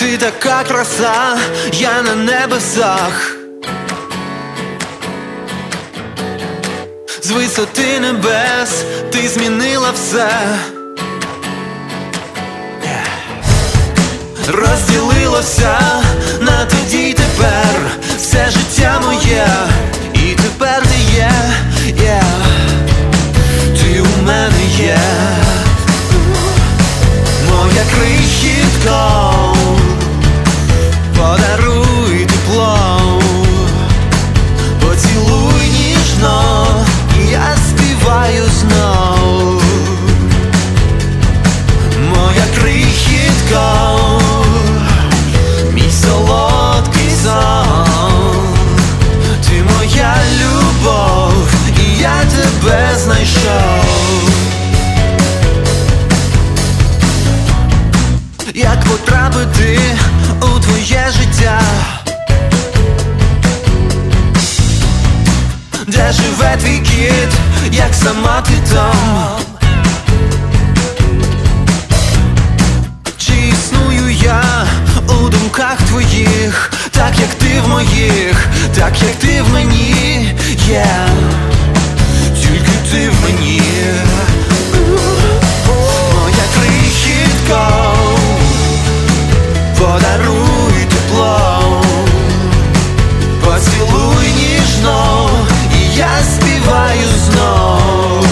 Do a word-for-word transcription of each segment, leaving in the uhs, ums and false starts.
Ти така краса, я на небесах. З висоти небес ти змінила все. Розділилося на тоді й тепер все життя моє, і тепер ти є, yeah. Ти у мене є, моя крихітко, подаруй тепло, поцілуй ніжно, і я співаю знов. Моя крихітко, мій солодкий сон, ти моя любов, і я тебе знайшов. Як потрапити у твоє життя, де живе твій кіт, як сама ти там? Чи існую я у думках твоїх, так як ти в моїх, так як ти в мені, yeah. Тільки ти в мені, моя крихітко, подаруй тепло, поцілуй ніжно, і я співаю знов.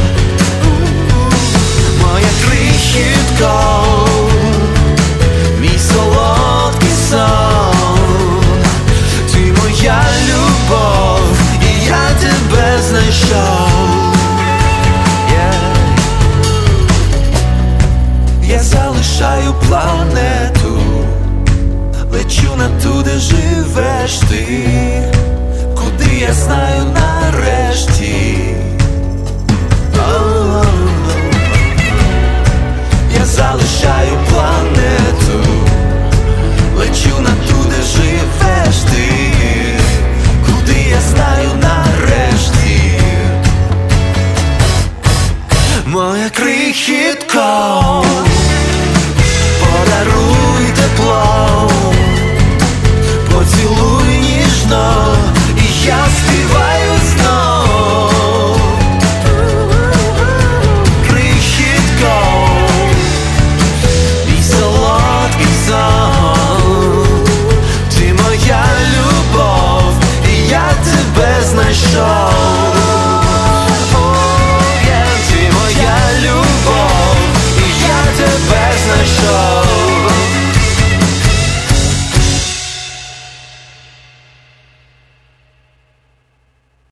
Моя крихітко, мій солодкий сон, ти моя любов, і я тебе знайшов. Yeah. Я залишаю планету, лечу на ту, де живеш ти, куди я знаю нарешті. Oh, я залишаю планету, лечу на ту, де живеш ти, куди я знаю нарешті. Моя крихітко, подаруй тепло, поцілуй ніжно, і я співаю знов. Крихітко, мій солодкий сон, ти моя любов, і я тебе знайшов. Oh, yeah, ти моя любов, і я тебе знайшов.